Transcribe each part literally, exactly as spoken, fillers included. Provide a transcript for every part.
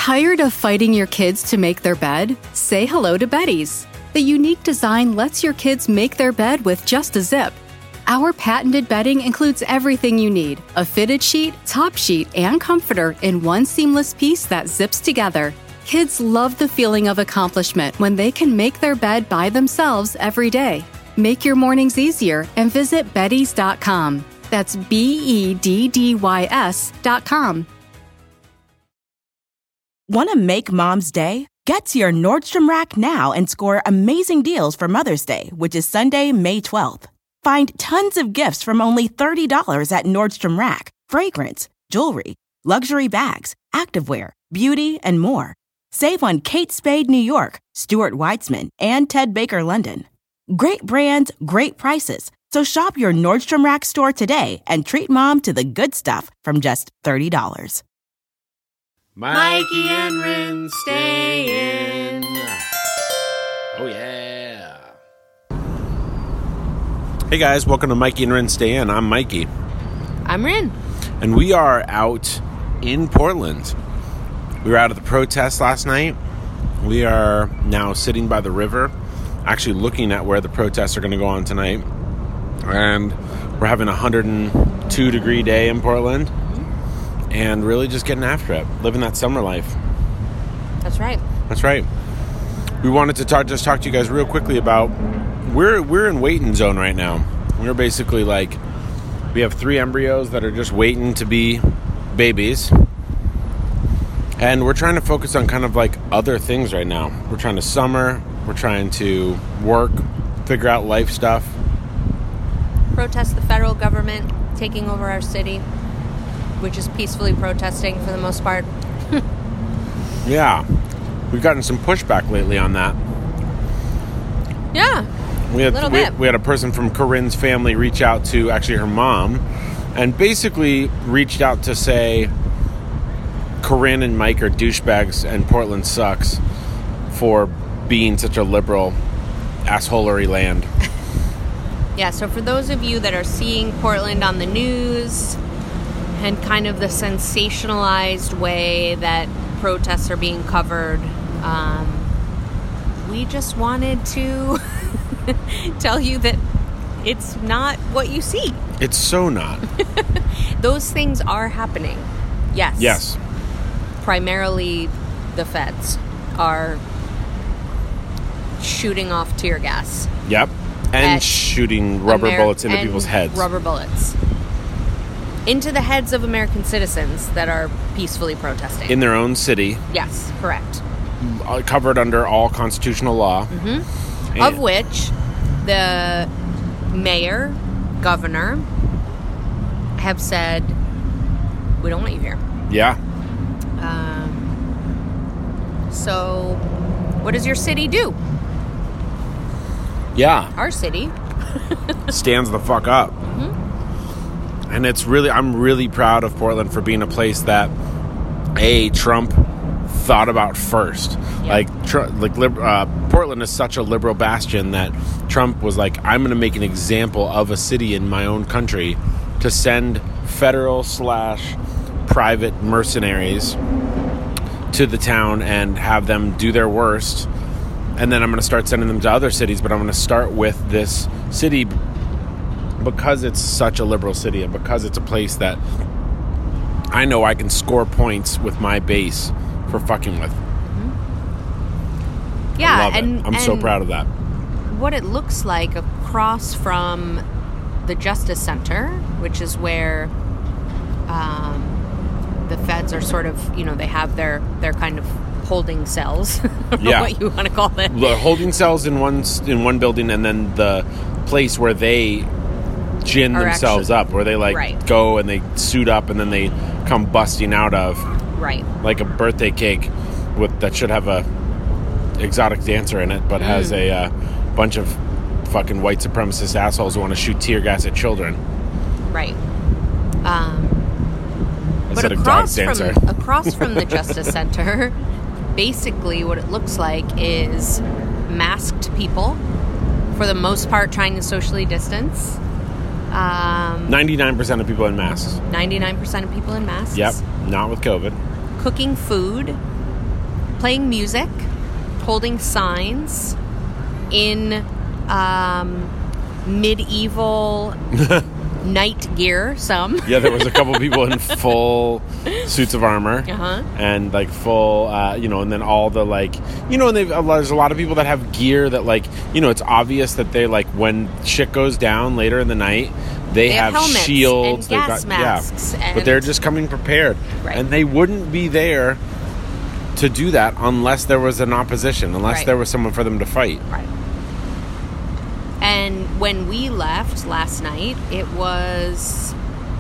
Tired of fighting your kids to make their bed? Say hello to Betty's. The unique design lets your kids make their bed with just a zip. Our patented bedding includes everything you need: a fitted sheet, top sheet, and comforter in one seamless piece that zips together. Kids love the feeling of accomplishment when they can make their bed by themselves every day. Make your mornings easier and visit beddys dot com. That's B E D D Y S dot com. Want to make Mom's day? Get to your Nordstrom Rack now and score amazing deals for Mother's Day, which is Sunday, May twelfth. Find tons of gifts from only thirty dollars at Nordstrom Rack. Fragrance, jewelry, luxury bags, activewear, beauty, and more. Save on Kate Spade New York, Stuart Weitzman, and Ted Baker London. Great brands, great prices. So shop your Nordstrom Rack store today and treat Mom to the good stuff from just thirty dollars. Mikey and Rin stay in. Oh, yeah. Hey, guys. Welcome to Mikey and Rin Stay In. I'm Mikey. I'm Rin. And we are out in Portland. We were out at the protest last night. We are now sitting by the river, actually looking at where the protests are going to go on tonight. And we're having a one hundred two degree day in Portland. And really just getting after it, living that summer life. That's right. That's right. We wanted to talk, just talk to you guys real quickly about, we're we're in waiting zone right now. We're basically like, we have three embryos that are just waiting to be babies. And we're trying to focus on kind of like other things right now. We're trying to summer, we're trying to work, figure out life stuff. Protest the federal government taking over our city, which is peacefully protesting for the most part. Yeah. We've gotten some pushback lately on that. Yeah. We had, a little we, bit. we had a person from Corinne's family reach out to actually her mom and basically reached out to say Corinne and Mike are douchebags and Portland sucks for being such a liberal assholery land. Yeah, so for those of you that are seeing Portland on the news and kind of the sensationalized way that protests are being covered, um, we just wanted to tell you that it's not what you see. It's so not. Those things are happening. Yes. Yes. Primarily the feds are shooting off tear gas. Yep. And shooting rubber Ameri- bullets into and people's heads. Rubber bullets. Into the heads of American citizens that are peacefully protesting. In their own city. Yes, correct. Covered under all constitutional law. Mm-hmm. Of which the mayor, governor have said, we don't want you here. Yeah. Um, so, what does your city do? Yeah. Our city stands the fuck up. Mm-hmm. And it's really, I'm really proud of Portland for being a place that, A, Trump thought about first. Yeah. Like, tr- like uh, Portland is such a liberal bastion that Trump was like, I'm going to make an example of a city in my own country to send federal slash private mercenaries to the town and have them do their worst. And then I'm going to start sending them to other cities, but I'm going to start with this city because it's such a liberal city and because it's a place that I know I can score points with my base for fucking with. Mm-hmm. Yeah, I love and it. I'm and so proud of that. What it looks like across from the Justice Center, which is where um, the feds are sort of, you know, they have their, their kind of holding cells. I don't know yeah. what you want to call them. The holding cells in one in one building, and then the place where they gin Are themselves actually, up, where they like right. go and they suit up and then they come busting out of. Right. Like a birthday cake with that should have a exotic dancer in it, but mm. has a uh, bunch of fucking white supremacist assholes who want to shoot tear gas at children. Right. Um, Instead but of dog across dancer. From, across from the Justice Center, basically what it looks like is masked people, for the most part trying to socially distance. Um, ninety-nine percent of people in masks. ninety-nine percent of people in masks. Yep, not with COVID. Cooking food playing music, holding signs in um, medieval knight gear. Some yeah, there was a couple people in full suits of armor, uh-huh. and like full, uh, you know, and then all the like, you know, and they've, there's a lot of people that have gear that like, you know, it's obvious that they like when shit goes down later in the night. They, they have, have helmets shields, and gas got, masks, yeah, and but they're just coming prepared, right. and they wouldn't be there to do that unless there was an opposition, unless right. there was someone for them to fight. Right. And when we left last night, it was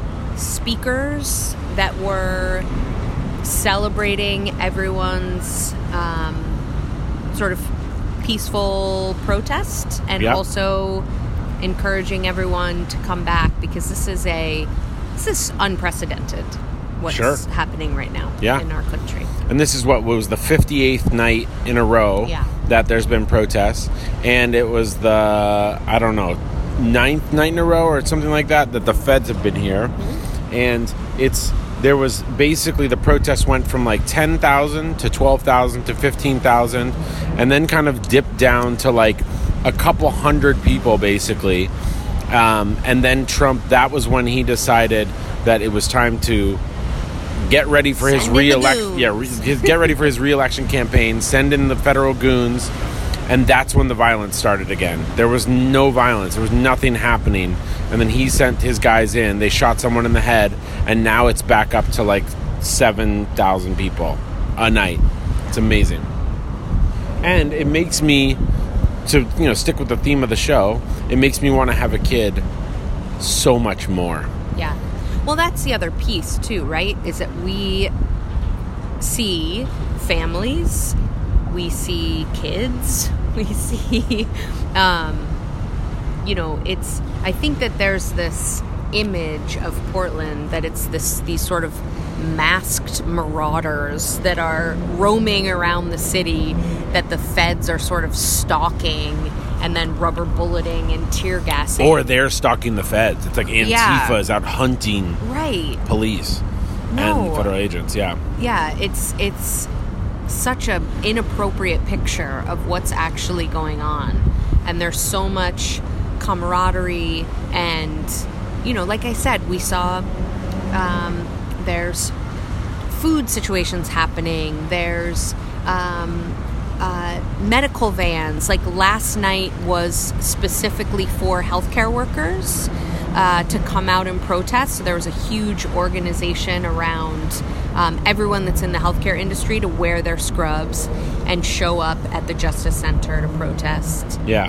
speakers that were celebrating everyone's um, sort of peaceful protest, and yep. also encouraging everyone to come back, because this is a this is unprecedented what's sure. happening right now yeah. in our country. And this is what was the fifty-eighth night in a row yeah. that there's been protests, and it was the I don't know ninth night in a row or something like that that the feds have been here, mm-hmm. and it's there was basically the protests went from like ten thousand to twelve thousand to fifteen thousand, and then kind of dipped down to like a couple hundred people basically, um, and then Trump, that was when he decided that it was time to get ready for his re-election. Yeah, re- get ready for his re-election campaign. Send in the federal goons, and that's when the violence started again. There was no violence. There was nothing happening, and then he sent his guys in. They shot someone in the head, and now it's back up to like seven thousand people a night. It's amazing, and it makes me. To, you know, stick with the theme of the show, it makes me want to have a kid so much more. Yeah. Well, that's the other piece, too, right? Is that we see families, we see kids, we see, um, you know, it's, I think that there's this image of Portland that it's this, these sort of masked marauders that are roaming around the city that the feds are sort of stalking and then rubber bulleting and tear gassing. Or they're stalking the feds. It's like Antifa yeah. is out hunting right. police no. and federal agents. Yeah. Yeah, it's it's such an inappropriate picture of what's actually going on. And there's so much camaraderie and, you know, like I said, we saw um, there's food situations happening. There's um, uh, medical vans. Like last night was specifically for healthcare workers uh, to come out and protest. So there was a huge organization around um, everyone that's in the healthcare industry to wear their scrubs and show up at the Justice Center to protest. Yeah.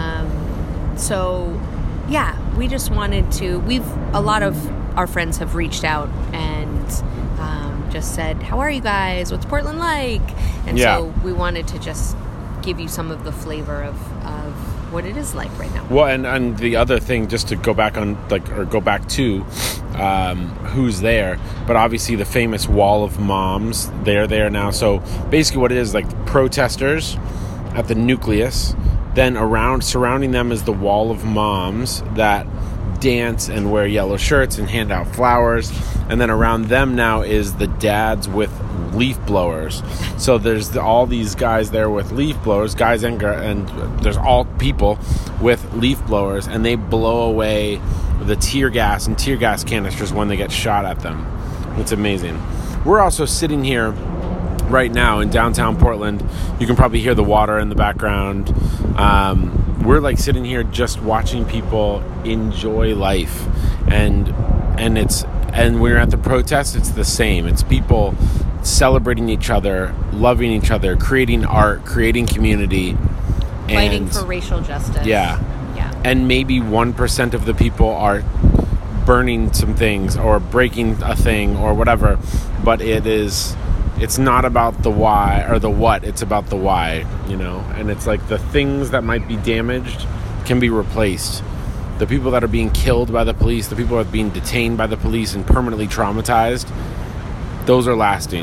Um, so, yeah, we just wanted to. We've a lot of our friends have reached out and um, just said, how are you guys? What's Portland like? And yeah. so we wanted to just give you some of the flavor of, of what it is like right now. Well, and, and the other thing, just to go back on, like, or go back to um, who's there, but obviously the famous Wall of Moms, they're there now. So basically what it is, like protesters at the nucleus, then around, surrounding them is the Wall of Moms that dance and wear yellow shirts and hand out flowers, and then around them now is the dads with leaf blowers. So there's the, all these guys there with leaf blowers, guys and and there's all people with leaf blowers, and they blow away the tear gas and tear gas canisters when they get shot at them. It's amazing. We're also sitting here right now in downtown Portland. You can probably hear the water in the background. Um, we're like sitting here just watching people enjoy life, and and it's and when you're at the protest, it's the same. It's people celebrating each other, loving each other, creating art, creating community, fighting and, for racial justice. Yeah, yeah. And maybe one percent of the people are burning some things or breaking a thing or whatever, but it is. It's not about the why or the what, it's about the why, you know? And it's like the things that might be damaged can be replaced. The people that are being killed by the police, the people that are being detained by the police and permanently traumatized, those are lasting.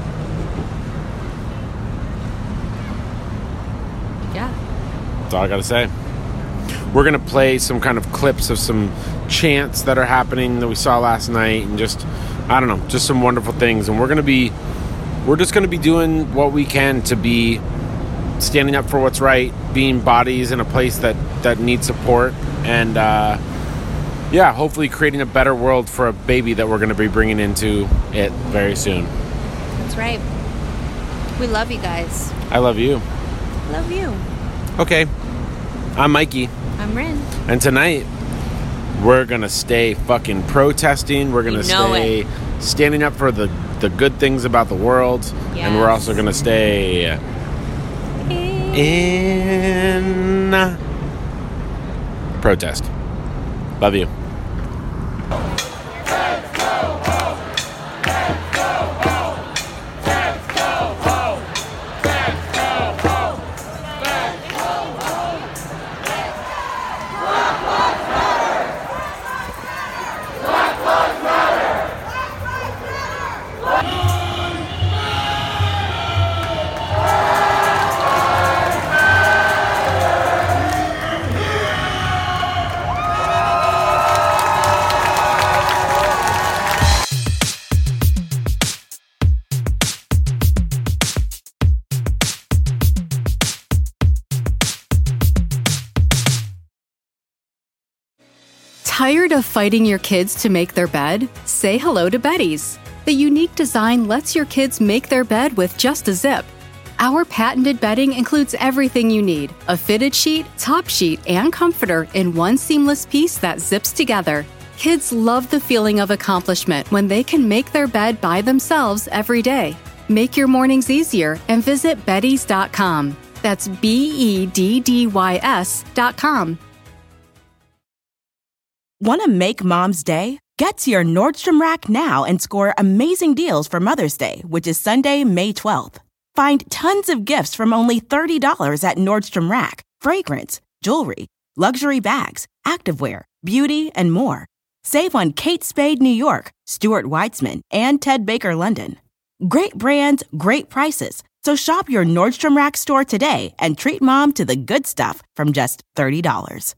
Yeah. That's all I gotta say. We're gonna play some kind of clips of some chants that are happening that we saw last night, and just, I don't know, just some wonderful things. And we're gonna be we're just going to be doing what we can to be standing up for what's right, being bodies in a place that, that needs support, and uh, yeah, hopefully creating a better world for a baby that we're going to be bringing into it very soon. That's right. We love you guys. I love you. Love you. Okay. I'm Mikey. I'm Rin. And tonight, we're going to stay fucking protesting. We're going to stay it. standing up for the, the good things about the world. Yes. And we're also going to stay in protest. Love you. Tired of fighting your kids to make their bed? Say hello to Betty's. The unique design lets your kids make their bed with just a zip. Our patented bedding includes everything you need: a fitted sheet, top sheet, and comforter in one seamless piece that zips together. Kids love the feeling of accomplishment when they can make their bed by themselves every day. Make your mornings easier and visit beddys dot com. That's B E D D Y S dot com. Want to make Mom's Day? Get to your Nordstrom Rack now and score amazing deals for Mother's Day, which is Sunday, May twelfth. Find tons of gifts from only thirty dollars at Nordstrom Rack. Fragrance, jewelry, luxury bags, activewear, beauty, and more. Save on Kate Spade New York, Stuart Weitzman, and Ted Baker London. Great brands, great prices. So shop your Nordstrom Rack store today and treat Mom to the good stuff from just thirty dollars.